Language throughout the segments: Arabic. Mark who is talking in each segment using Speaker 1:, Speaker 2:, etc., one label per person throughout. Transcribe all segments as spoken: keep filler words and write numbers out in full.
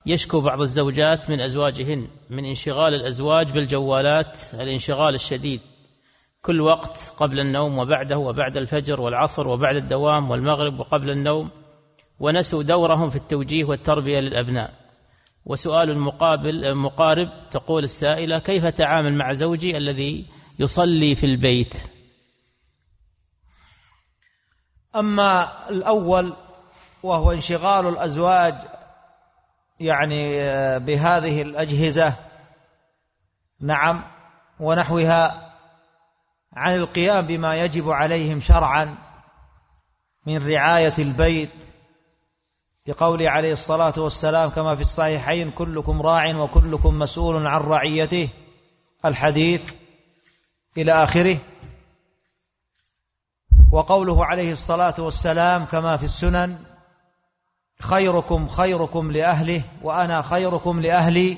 Speaker 1: يشكو بعض الزوجات من أزواجهن من انشغال الأزواج بالجوالات، الانشغال الشديد كل وقت قبل النوم وبعده وبعد الفجر والعصر وبعد الدوام والمغرب وقبل النوم، ونسوا دورهم في التوجيه والتربية للأبناء. وسؤال المقابل مقارب، تقول السائلة: كيف أتعامل مع زوجي الذي يصلي في البيت؟
Speaker 2: أما الأول وهو انشغال الأزواج يعني بهذه الأجهزة نعم ونحوها عن القيام بما يجب عليهم شرعا من رعاية البيت، لقوله عليه الصلاة والسلام كما في الصحيحين: كلكم راع وكلكم مسؤول عن رعيته، الحديث إلى آخره. وقوله عليه الصلاة والسلام كما في السنن: خيركم خيركم لأهله وأنا خيركم لأهلي.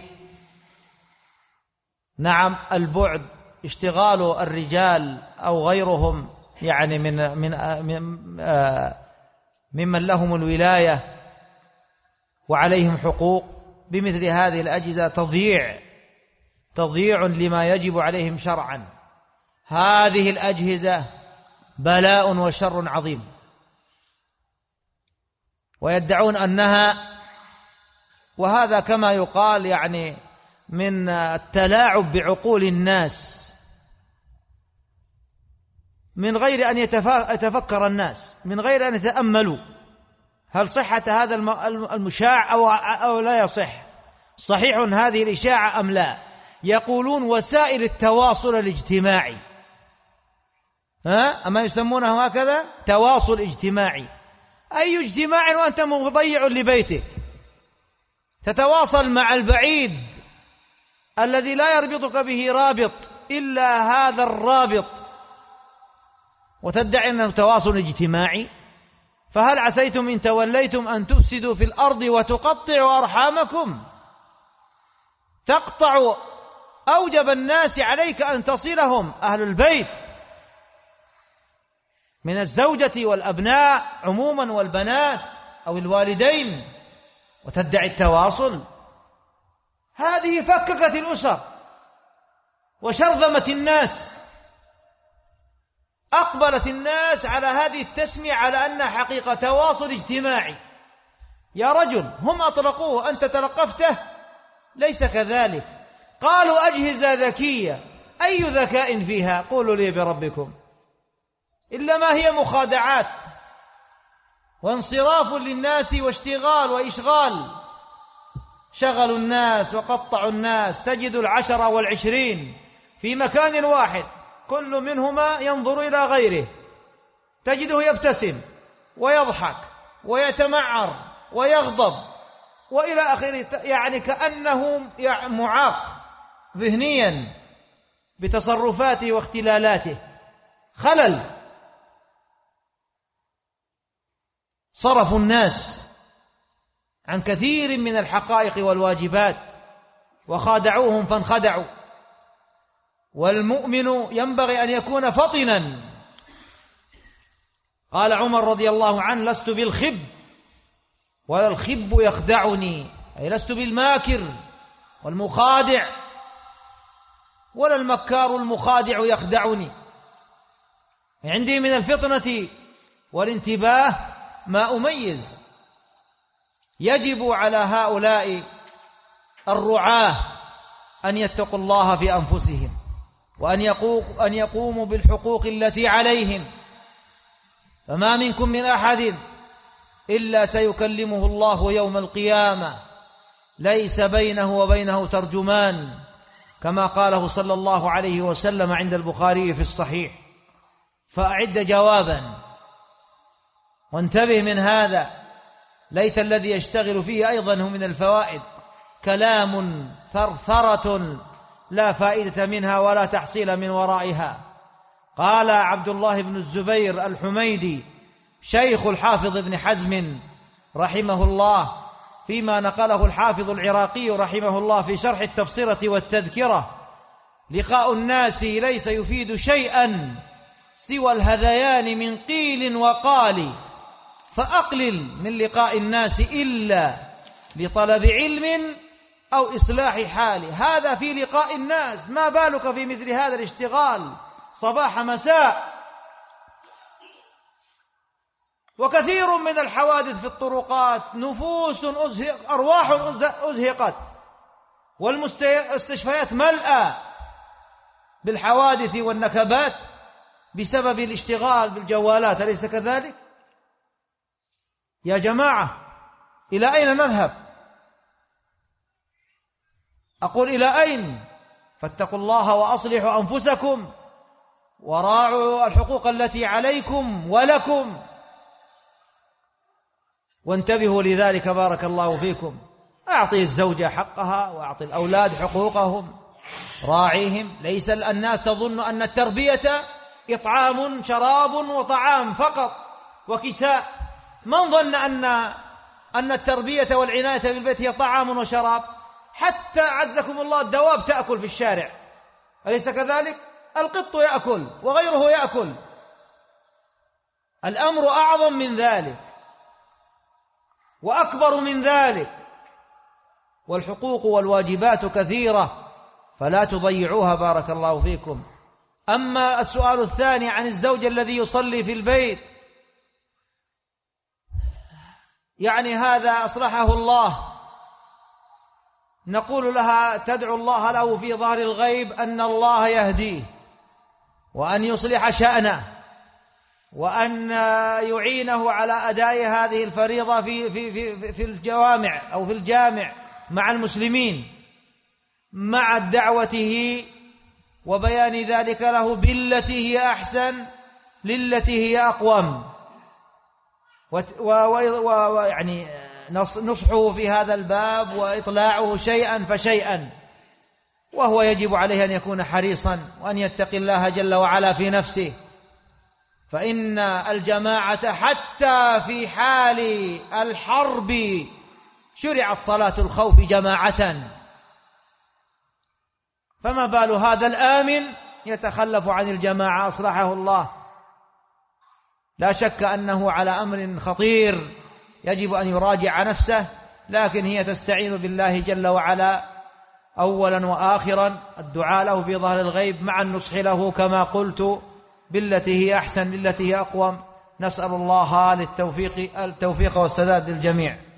Speaker 2: نعم، البعد اشتغال الرجال أو غيرهم يعني من من ممن لهم الولاية وعليهم حقوق بمثل هذه الأجهزة تضييع تضييع لما يجب عليهم شرعا. هذه الأجهزة بلاء وشر عظيم، ويدعون أنها، وهذا كما يقال يعني من التلاعب بعقول الناس من غير أن يتفكر الناس، من غير أن يتأملوا هل صحة هذا المشاع أو, أو لا يصح، صحيح هذه الإشاعة أم لا. يقولون وسائل التواصل الاجتماعي، ها أما يسمونه هكذا تواصل اجتماعي. أي اجتماع وأنت مضيع لبيتك؟ تتواصل مع البعيد الذي لا يربطك به رابط إلا هذا الرابط وتدعي أنه تواصل اجتماعي؟ فهل عسيتم إن توليتم أن تفسدوا في الأرض وتقطعوا أرحامكم؟ تقطع أوجب الناس عليك أن تصلهم، أهل البيت من الزوجة والأبناء عموما والبنات أو الوالدين، وتدعي التواصل. هذه فككت الأسر وشرذمت الناس. أقبلت الناس على هذه التسمية على أنها حقيقة تواصل اجتماعي. يا رجل، هم أطلقوه أنت تلقفته؟ ليس كذلك. قالوا أجهزة ذكية، أي ذكاء فيها؟ قولوا لي بربكم، إلا ما هي مخادعات وانصراف للناس واشتغال وإشغال. شغلوا الناس وقطعوا الناس. تجد العشرة والعشرين في مكان واحد، كل منهما ينظر إلى غيره، تجده يبتسم ويضحك ويتمعر ويغضب وإلى آخره، يعني كأنه معاق ذهنيا بتصرفاته واختلالاته، خلل. صرفوا الناس عن كثير من الحقائق والواجبات وخادعوهم فانخدعوا. والمؤمن ينبغي أن يكون فطنا. قال عمر رضي الله عنه: لست بالخب ولا الخب يخدعني، أي لست بالماكر والمخادع ولا المكار المخادع يخدعني. عندي من الفطنة والانتباه ما أميز. يجب على هؤلاء الرعاة أن يتقوا الله في أنفسهم، وأن يقوموا بالحقوق التي عليهم. فما منكم من أحد إلا سيكلمه الله يوم القيامة، ليس بينه وبينه ترجمان، كما قاله صلى الله عليه وسلم عند البخاري في الصحيح. فأعد جوابا وانتبه من هذا. ليت الذي يشتغل فيه أيضا هم من الفوائد كلام ثرثرة لا فائدة منها ولا تحصيل من ورائها. قال عبد الله بن الزبير الحميدي شيخ الحافظ ابن حزم رحمه الله، فيما نقله الحافظ العراقي رحمه الله في شرح التبصرة والتذكرة: لقاء الناس ليس يفيد شيئا سوى الهذيان من قيل وقال، فأقلل من لقاء الناس إلا لطلب علم أو إصلاح حال، هذا في لقاء الناس، ما بالك في مثل هذا الاشتغال صباح مساء. وكثير من الحوادث في الطرقات نفوس أزهق، أرواح أزهقت، والمستشفيات ملأى بالحوادث والنكبات بسبب الاشتغال بالجوالات، أليس كذلك؟ يا جماعة إلى أين نذهب؟ أقول إلى أين؟ فاتقوا الله وأصلحوا أنفسكم وراعوا الحقوق التي عليكم ولكم، وانتبهوا لذلك بارك الله فيكم. أعطي الزوجة حقها وأعطي الأولاد حقوقهم، راعيهم. ليس الناس تظن أن التربية إطعام شراب وطعام فقط وكساء. من ظن أن أن التربية والعناية بالبيت هي طعام وشراب؟ حتى عزكم الله الدواب تأكل في الشارع، أليس كذلك؟ القط يأكل وغيره يأكل. الأمر أعظم من ذلك وأكبر من ذلك، والحقوق والواجبات كثيرة فلا تضيعوها بارك الله فيكم. أما السؤال الثاني عن الزوج الذي يصلي في البيت، يعني هذا أصلحه الله، نقول لها تدعو الله له في ظهر الغيب أن الله يهديه وأن يصلح شأنه وأن يعينه على أداء هذه الفريضة في في في في الجوامع أو في الجامع مع المسلمين، مع دعوته وبيان ذلك له بالتي هي أحسن للتي هي أقوم، ويعني نصحه في هذا الباب وإطلاعه شيئا فشيئا. وهو يجب عليه أن يكون حريصا وأن يتقي الله جل وعلا في نفسه، فإن الجماعة حتى في حال الحرب شرعت صلاة الخوف جماعة، فما بال هذا الآمن يتخلف عن الجماعة أصلحه الله؟ لا شك أنه على أمر خطير يجب أن يراجع نفسه، لكن هي تستعين بالله جل وعلا أولا وآخرا، الدعاء له في ظهر الغيب مع النصح له كما قلت بالتي هي أحسن للتي هي أقوم. نسأل الله للتوفيق التوفيق والسداد للجميع.